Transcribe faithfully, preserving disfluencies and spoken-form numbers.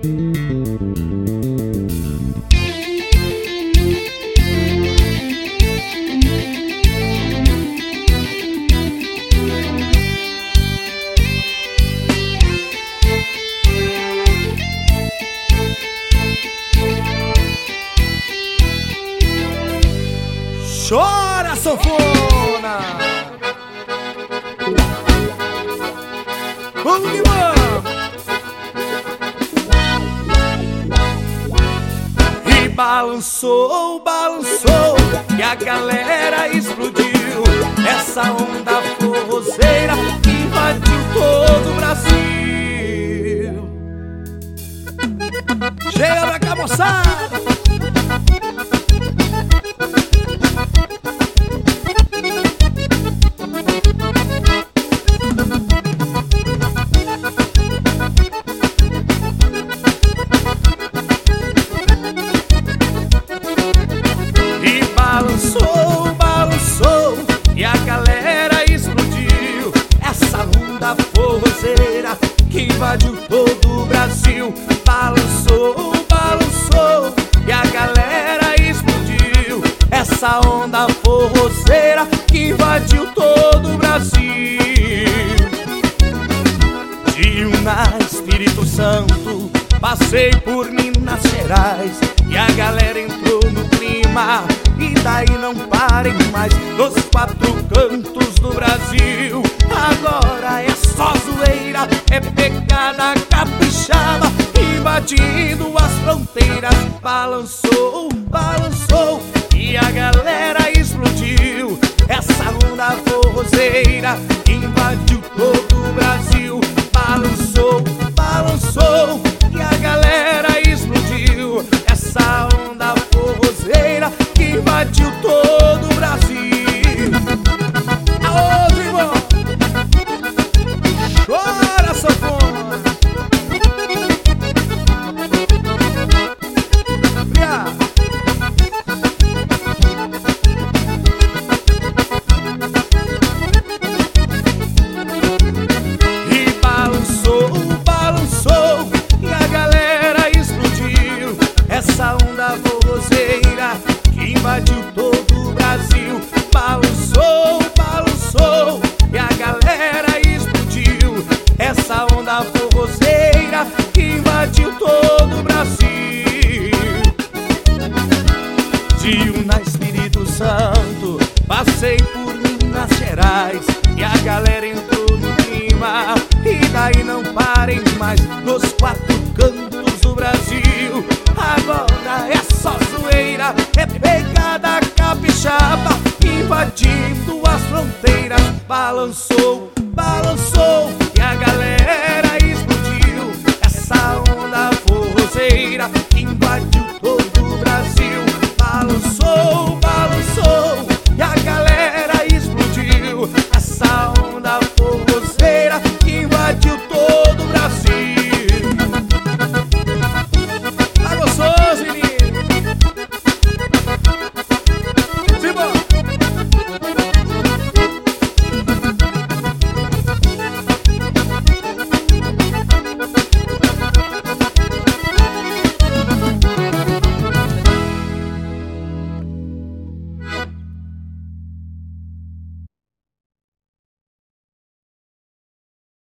Chora, sanfona! Vamos que vamos! E balançou, balançou, e a galera explodiu. Essa onda forrozeira invadiu todo o Brasil. Chega pra cá, moçada! Balançou, balançou, e a galera explodiu. Essa onda forrozeira que invadiu todo o Brasil. Balançou, balançou, e a galera explodiu. Essa onda forrozeira que invadiu todo o Brasil. De Una, Espírito Santo, passei por Minas Gerais, e a galera entrou no clima, e daí não parem mais. Nos quatro cantos do Brasil, agora é só zoeira, é pegada capixaba, invadindo as fronteiras. Balançou, balançou, e a galera explodiu. Essa onda forrozeira invadiu todo o Brasil. Balançou, balançou, e a galera explodiu. Essa onda forrozeira que invadiu todo o Brasil. Aô, irmão! Chora, sanfona! E balançou, balançou, e a galera explodiu. Essa onda forrozeira que invadiu todo o Brasil. Balançou, balançou, e a galera explodiu. Essa onda forrozeira que invadiu todo o Brasil. De Una, Espírito Santo, passei por Minas Gerais, e a galera entrou no clima, e daí não parem mais. Nos quatro cantos do Brasil, agora é só zoeira, é pegada capixaba, invadindo as fronteiras. Balançou, balançou, e a galera